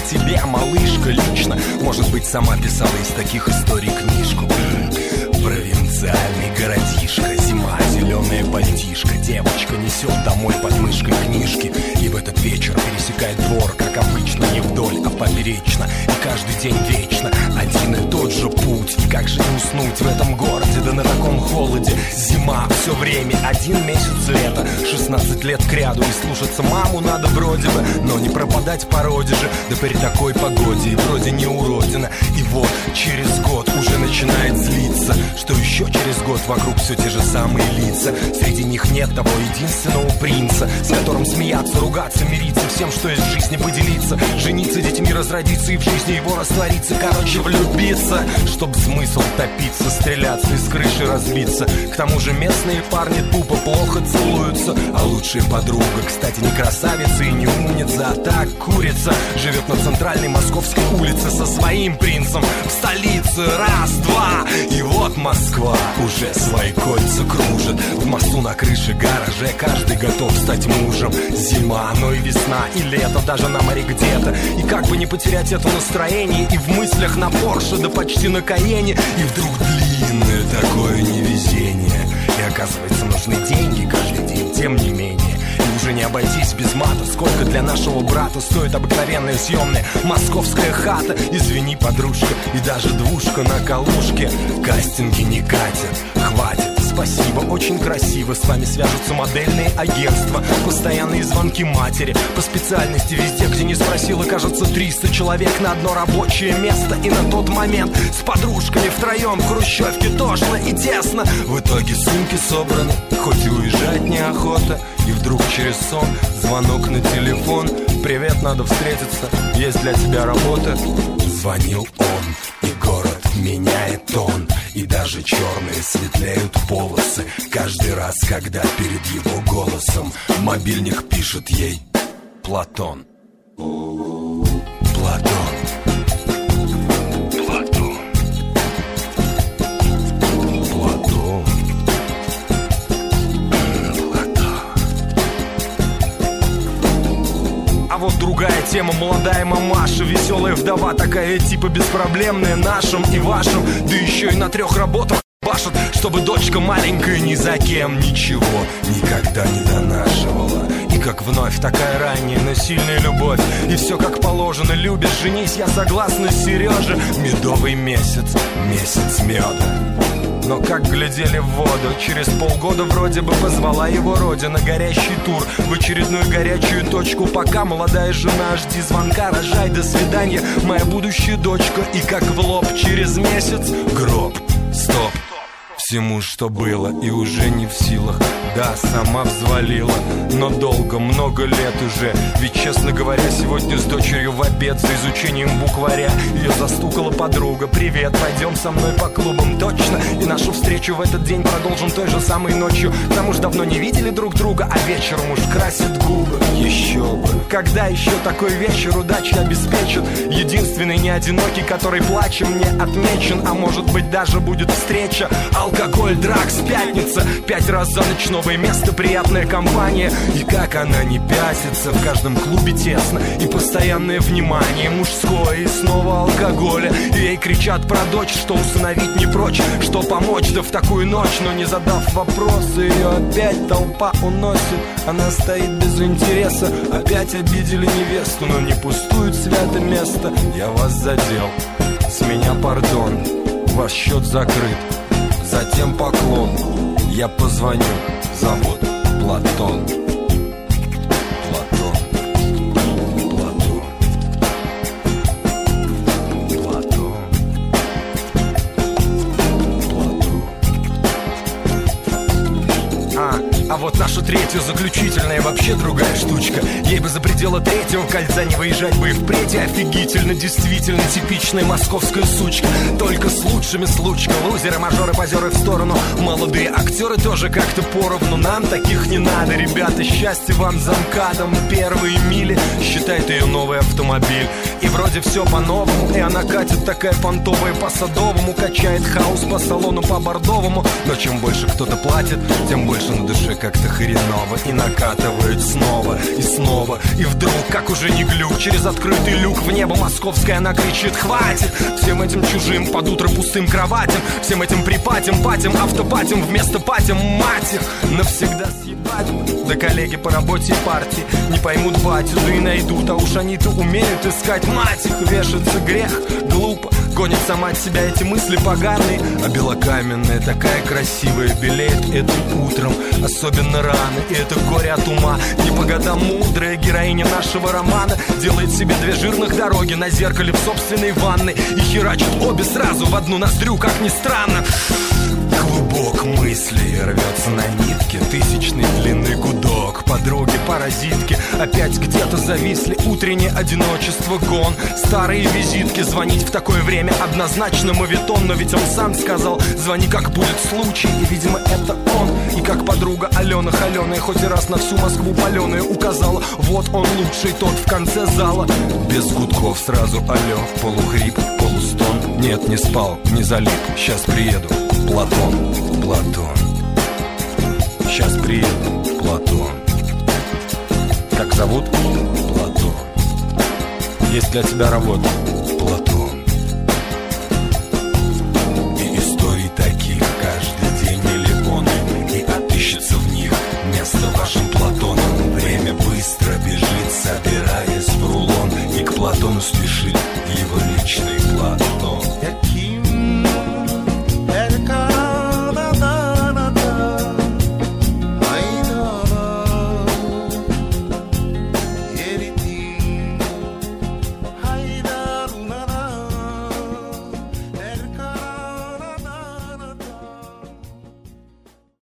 себе малышка лично, может быть, сама писала из таких историй книжку. Провинциальный городишко, зима, зеленая пальтишко, девочка несет домой под мышкой книжки. И в этот вечер пересекает двор, как обычно, не вдоль, а поперечно. И каждый день вечно один и тот же путь. И как же не уснуть в этом городе, да на таком холоде? Зима все время, 1 месяц лета, 16 лет кряду. И слушаться маму надо вроде бы, но не пропадать в породе же. Да при такой погоде и вроде не уродина. И вот через год уже начинает злиться, что еще через год вокруг все те же самые лица. Среди них нет того единственного принца, с которым смеяться, ругаться, мириться, всем, что есть в жизни, поделиться, жениться, детьми разродиться и в жизни его раствориться. Короче, влюбиться, чтоб смысл топиться, стреляться, из крыши разбиться. К тому же местные парни тупо плохо целуются. А лучшая подруга, кстати, не красавица и не умница, а так курица, живет на центральной московской улице со своим принцем в столице. Раз, два, и вот Москва уже свои кольца кружит. В мосту на крыше гараже каждый готов стать мужем. Зима, но и весна, и лето, даже на море где-то. И как бы не потерять это настроение, и в мыслях на Порше, да почти на Каене. И вдруг длинное такое невезение, и оказывается, нужны деньги каждый день, тем не менее. И уже не обойтись без мата. Сколько для нашего брата стоит обыкновенная съемная московская хата? Извини, подружка, и даже двушка на Калужке. Кастинги не катят, хватит. Спасибо, очень красиво. С вами свяжутся модельные агентства, постоянные звонки матери. По специальности везде, где не спросила, кажется, 300 человек на одно рабочее место. И на тот момент с подружками втроем в хрущевке тошно и тесно. В итоге сумки собраны, хоть и уезжать неохота. И вдруг через сон звонок на телефон. Привет, надо встретиться, есть для тебя работа. Звонил он, и город меняет тон. И даже черные светлеют полосы каждый раз, когда перед его голосом мобильник пишет ей: Платон. Платон. Платон. Платон. А вот другая тема, молодая мамаша, веселая вдова, такая типа беспроблемная нашим и вашим, да еще и на 3 работах башет, чтобы дочка маленькая ни за кем ничего никогда не донашивала. И как вновь такая ранняя, но сильная любовь, и все как положено, любишь, женись, я согласна, Сережа. Медовый месяц, месяц меда. Но как глядели в воду, через полгода вроде бы позвала его родина. Горящий тур в очередную горячую точку. Пока, молодая жена, жди звонка, рожай, до свидания, моя будущая дочка. И как в лоб через месяц гроб. Стоп всему, что было, и уже не в силах. Да, сама взвалила, но долго, много лет уже. Ведь, честно говоря, сегодня с дочерью в обед за изучением букваря ее застукала подруга. Привет, пойдем со мной по клубам, точно. И нашу встречу в этот день продолжим той же самой ночью. К тому же давно не видели друг друга, а вечером уж красит губы. Еще бы, когда еще такой вечер удачи обеспечит? Единственный не одинокий, который плачем не отмечен. А может быть даже будет встреча. Алкоголь, дракс, пятница, 5 раз за ночь новое место, приятная компания. И как она не пятится, в каждом клубе тесно. И постоянное внимание мужское, и снова алкоголя. И ей кричат про дочь, что усыновить не прочь, что помочь, да в такую ночь. Но не задав вопросы, ее опять толпа уносит. Она стоит без интереса, опять обидели невесту. Но не пустует святое место, я вас задел, с меня пардон, ваш счет закрыт. Затем поклон, я позвоню, зовут Платон. Платон. Платон. Платон. Платон. А вот наша третья заключительная вообще другая штучка. Ей бы за пределы 3-го кольца не выезжать бы и впредь. Офигительно, действительно типичная московская сучка. Только с лучшими случка. Лузеры, мажоры, позеры в сторону. Молодые актеры тоже как-то поровну. Нам таких не надо, ребята. Счастье вам за МКАДом. Первые мили считает ее новый автомобиль. И вроде все по-новому, и она катит такая понтовая по Садовому, качает хаос по салону по Бордовому. Но чем больше кто-то платит, тем больше на душе как-то хреново. И накатывает снова и снова. И вдруг, как уже не глюк, через открытый люк в небо московское она кричит: хватит! Всем этим чужим под утро пустым кроватям, всем этим припатим, патим, автопатим вместо патим, мать их, навсегда съебать. Да коллеги по работе и партии не поймут батю, да и найдут, а уж они-то умеют искать, мать их, вешаться грех, глупо, гонит сама от себя эти мысли поганые. А белокаменная такая красивая белеет этим утром, особенно рано, и это горе от ума. Не по годам мудрая героиня нашего романа делает себе 2 жирных дороги на зеркале в собственной ванной и херачит обе сразу в одну ноздрю, как ни странно. Клубок мыслей рвется на нитке, тысячный длинный гудок. Подруги-паразитки опять где-то зависли, утреннее одиночество, гон. Старые визитки, звонить в такое время однозначно моветон. Но ведь он сам сказал: звони, как будет случай. И, видимо, это он. И как подруга Алена холеная, хоть и раз на всю Москву паленая, указала: вот он лучший, тот в конце зала. Без гудков сразу алло, полухрип, полустон. Нет, не спал, не залип, сейчас приеду. Платон, Платон. Сейчас приеду, Платон. Как зовут? Платон. Есть для тебя работа? Платон. И историй таких каждый день миллионы, и отыщется в них место вашим.